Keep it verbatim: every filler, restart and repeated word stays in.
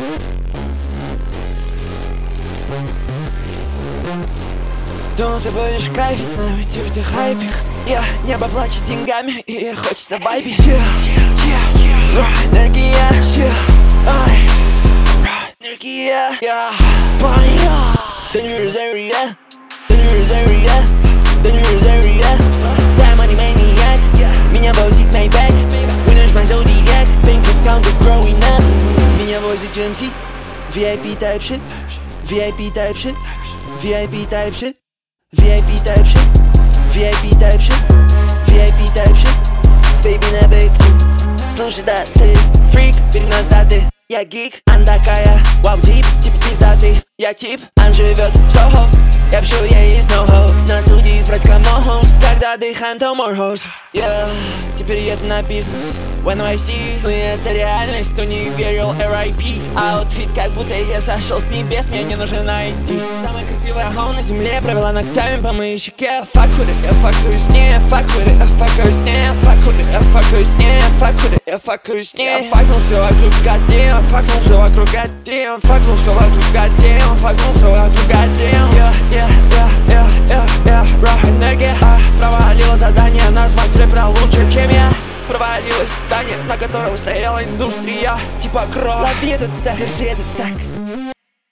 Думал, ты будешь кайфить с нами, типа ты хайпик. Я небо плачет деньгами, и хочется вайбить. Chill, энергия, chill, ай, энергия, я понял. Да не разория, да не разория, да не разория. Да, money maniac, меня возит Maybach. Winners my zodiac, bank account growing up. Меня возит джи эм си, ви ай пи type shit, ви ай пи type shit, ви ай пи type shit. ви ай пи type shit, ви ай пи type shit, ви ай пи type shit. С baby на бэкси. Слушай, да, ты фрик, перед нас даты. Я гик, она такая, вау, дип, типа пиздатый. Я тип, он живет в Сохо. Я пишу ей из ноу-хоу. На студии избрать камон. Когда дыхаем, то more hoes. Yeah, теперь еду на бизнес в эн вай си. Ну это реальность, кто не верил эр ай пи. Аутфит, как будто я сошел с небес. Мне не нужно найти. Самая красивая хоу на земле. Провела ногтями по моей щеке. Fuck with it, я факую с ней. Fuck with it, я факую с ней. Fuck with it, я факую с ней. Fuck with it, я факую с ней. Я факнул все вокруг, goddamn. Факнул все вокруг, goddamn. Факнул все вокруг, goddamn. Факнул все вокруг, goddamn. Yeah, yeah, yeah, yeah, yeah, yeah. Raw энергия. Провалила задание, назвать рэпера лучше, чем я. Провалилось здание, на которого стояла индустрия. Типа кровь. Лови этот стак, держи этот стак.